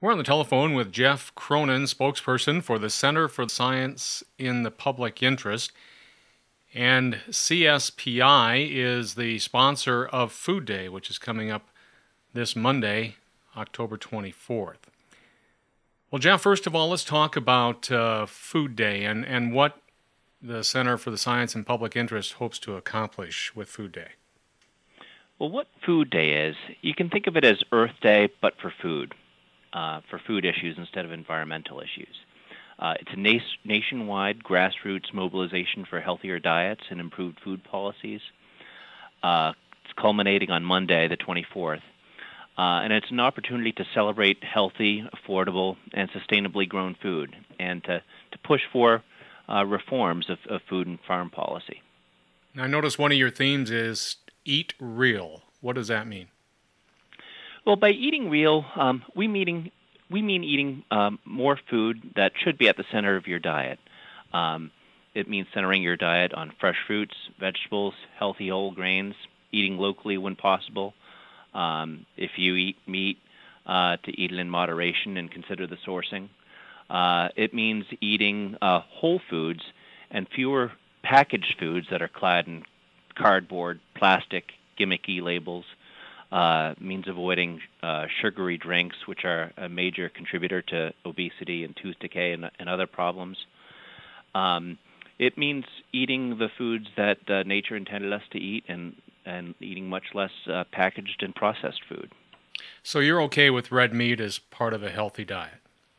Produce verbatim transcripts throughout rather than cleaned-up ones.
We're on the telephone with Jeff Cronin, spokesperson for the Center for Science in the Public Interest. And C S P I is the sponsor of Food Day, which is coming up this Monday, October twenty-fourth. Well, Jeff, first of all, let's talk about uh, Food Day and, and what the Center for the Science in Public Interest hopes to accomplish with Food Day. Well, what Food Day is, you can think of it as Earth Day, but for food, uh, for food issues instead of environmental issues. Uh, it's a na- nationwide grassroots mobilization for healthier diets and improved food policies. Uh, it's culminating on Monday, the twenty-fourth. Uh, and it's an opportunity to celebrate healthy, affordable, and sustainably grown food, and to, to push for uh, reforms of, of food and farm policy. Now, I notice one of your themes is Eat Real. What does that mean? Well, by eating real, um, we, meaning, we mean eating um, more food that should be at the center of your diet. Um, it means centering your diet on fresh fruits, vegetables, healthy whole grains, eating locally when possible. Um, if you eat meat, uh, to eat it in moderation and consider the sourcing. Uh, it means eating uh, whole foods and fewer packaged foods that are clad in cardboard, plastic, gimmicky labels. Uh, means avoiding uh, sugary drinks, which are a major contributor to obesity and tooth decay and, and other problems. Um, it means eating the foods that uh, nature intended us to eat and, and eating much less uh, packaged and processed food. So you're okay with red meat as part of a healthy diet?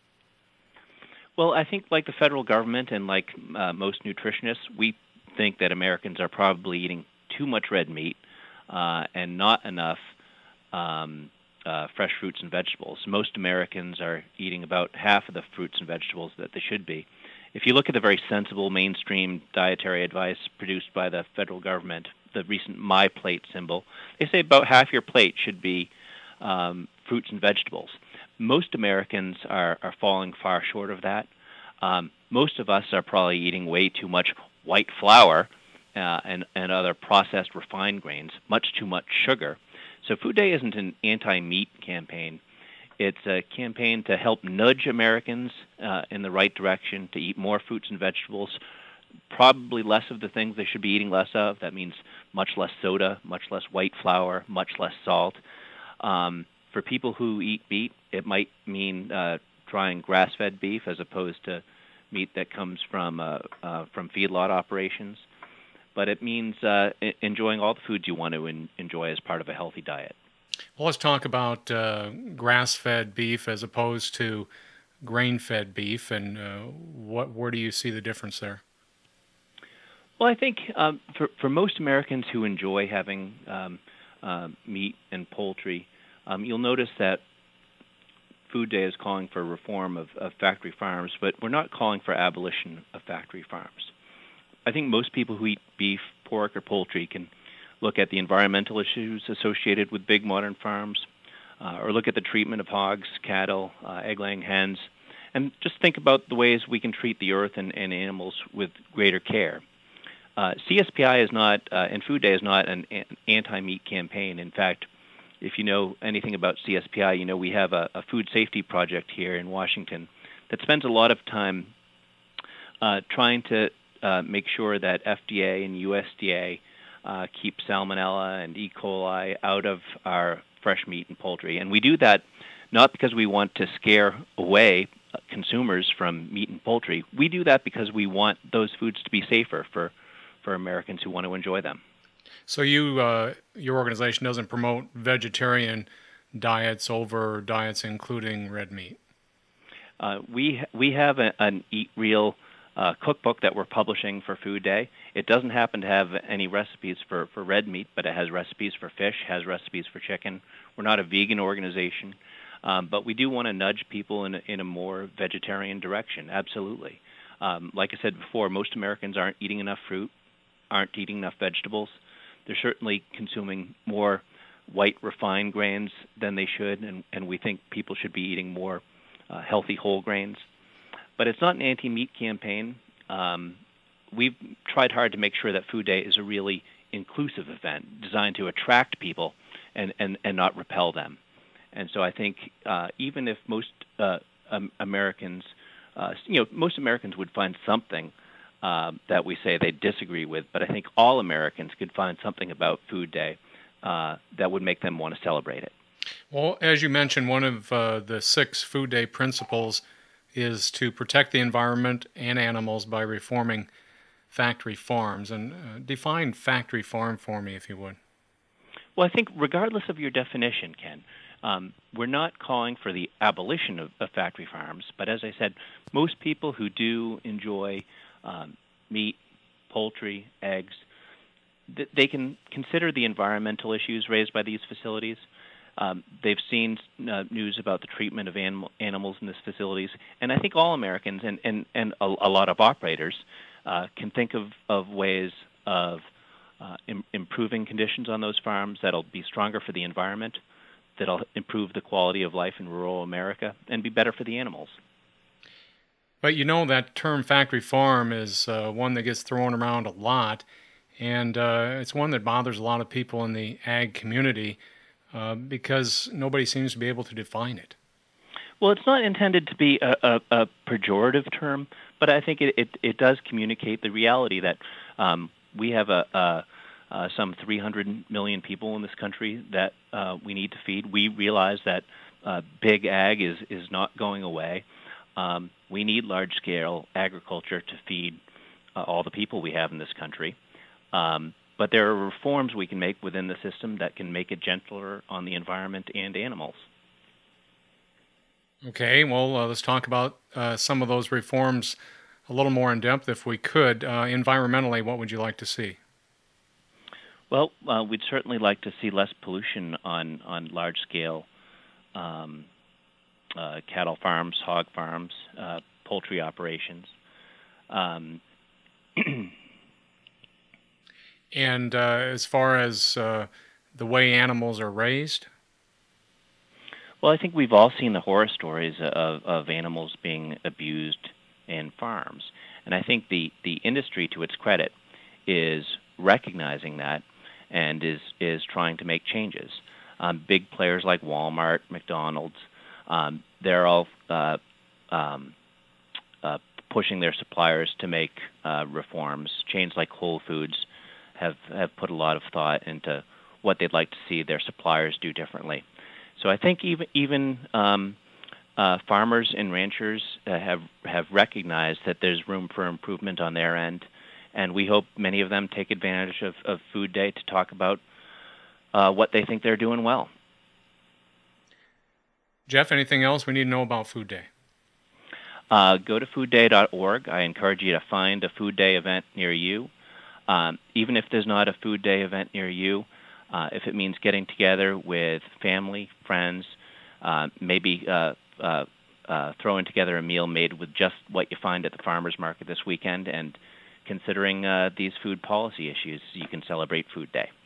Well, I think like the federal government and like uh, most nutritionists, we think that Americans are probably eating too much red meat uh, and not enough um, uh, fresh fruits and vegetables. Most Americans are eating about half of the fruits and vegetables that they should be. If you look at the very sensible mainstream dietary advice produced by the federal government, the recent My Plate symbol, they say about half your plate should be um, fruits and vegetables. Most Americans are, are falling far short of that. Um, most of us are probably eating way too much white flour uh, and, and other processed refined grains, much too much sugar. So Food Day isn't an anti-meat campaign. It's a campaign to help nudge Americans uh, in the right direction to eat more fruits and vegetables, probably less of the things they should be eating less of. That means much less soda, much less white flour, much less salt. Um, for people who eat meat, it might mean uh, trying grass-fed beef as opposed to meat that comes from uh, uh, from feedlot operations. But it means uh, enjoying all the foods you want to en- enjoy as part of a healthy diet. Well, let's talk about uh, grass-fed beef as opposed to grain-fed beef, and uh, what where do you see the difference there? Well, I think um, for for most Americans who enjoy having um, uh, meat and poultry, um, you'll notice that Food Day is calling for reform of, of factory farms, but we're not calling for abolition of factory farms. I think most people who eat beef, pork, or poultry can look at the environmental issues associated with big modern farms, uh, or look at the treatment of hogs, cattle, uh, egg-laying hens, and just think about the ways we can treat the earth and, and animals with greater care. Uh, C S P I is not, uh, and Food Day is not an, an anti-meat campaign. In fact, if you know anything about C S P I, you know we have a, a food safety project here in Washington that spends a lot of time uh, trying to uh, make sure that F D A and U S D A uh, keep salmonella and E. coli out of our fresh meat and poultry. And we do that not because we want to scare away consumers from meat and poultry. We do that because we want those foods to be safer for, for Americans who want to enjoy them. So you, uh, your organization doesn't promote vegetarian diets over diets including red meat? Uh, we we have a, an Eat Real uh, cookbook that we're publishing for Food Day. It doesn't happen to have any recipes for, for red meat, but it has recipes for fish, has recipes for chicken. We're not a vegan organization, um, but we do want to nudge people in a, in a more vegetarian direction, absolutely. Um, like I said before, most Americans aren't eating enough fruit, aren't eating enough vegetables. They're certainly consuming more white refined grains than they should, and, and we think people should be eating more uh, healthy whole grains. But it's not an anti-meat campaign. Um, we've tried hard to make sure that Food Day is a really inclusive event designed to attract people and, and, and not repel them. And so I think uh, even if most uh, um, Americans, uh, you know, most Americans would find something uh, that we say they disagree with, but I think all Americans could find something about Food Day uh, that would make them want to celebrate it. Well, as you mentioned, one of uh, the six Food Day principles is to protect the environment and animals by reforming factory farms. And uh, define factory farm for me, if you would. Well, I think regardless of your definition, Ken, um, we're not calling for the abolition of, of factory farms, but as I said, most people who do enjoy um, meat, poultry, eggs, th- they can consider the environmental issues raised by these facilities. Um, they've seen uh, news about the treatment of animal, animals in these facilities, and I think all Americans and, and, and a, a lot of operators uh, can think of, of ways of uh, im- improving conditions on those farms that'll be stronger for the environment, that'll improve the quality of life in rural America, and be better for the animals. But you know that term factory farm is uh, one that gets thrown around a lot, and uh, it's one that bothers a lot of people in the ag community uh, because nobody seems to be able to define it. Well, it's not intended to be a, a, a pejorative term, but I think it, it, it does communicate the reality that um, we have a, a uh, some three hundred million people in this country that uh, we need to feed. We realize that uh, big ag is, is not going away. Um, we need large-scale agriculture to feed uh, all the people we have in this country. Um, but there are reforms we can make within the system that can make it gentler on the environment and animals. Okay, well, uh, let's talk about uh, some of those reforms a little more in depth if we could. Uh, environmentally, what would you like to see? Well, uh, we'd certainly like to see less pollution on, on large-scale um, uh, cattle farms, hog farms, uh, poultry operations. Um, And uh, as far as uh, the way animals are raised? well, I think we've all seen the horror stories of, of animals being abused in farms. And I think the, the industry, to its credit, is recognizing that and is, is trying to make changes. Um, big players like Walmart, McDonald's, um, they're all uh, um, uh, pushing their suppliers to make uh, reforms. Chains like Whole Foods have, have put a lot of thought into what they'd like to see their suppliers do differently. So I think even even um, uh, farmers and ranchers uh, have have recognized that there's room for improvement on their end, and we hope many of them take advantage of, of Food Day to talk about uh, what they think they're doing well. Jeff, anything else we need to know about Food Day? Uh, go to food day dot org. I encourage you to find a Food Day event near you. Um, even if there's not a Food Day event near you, uh, if it means getting together with family, friends, uh, maybe uh, uh, uh, throwing together a meal made with just what you find at the farmer's market this weekend, and considering uh, these food policy issues, you can celebrate Food Day.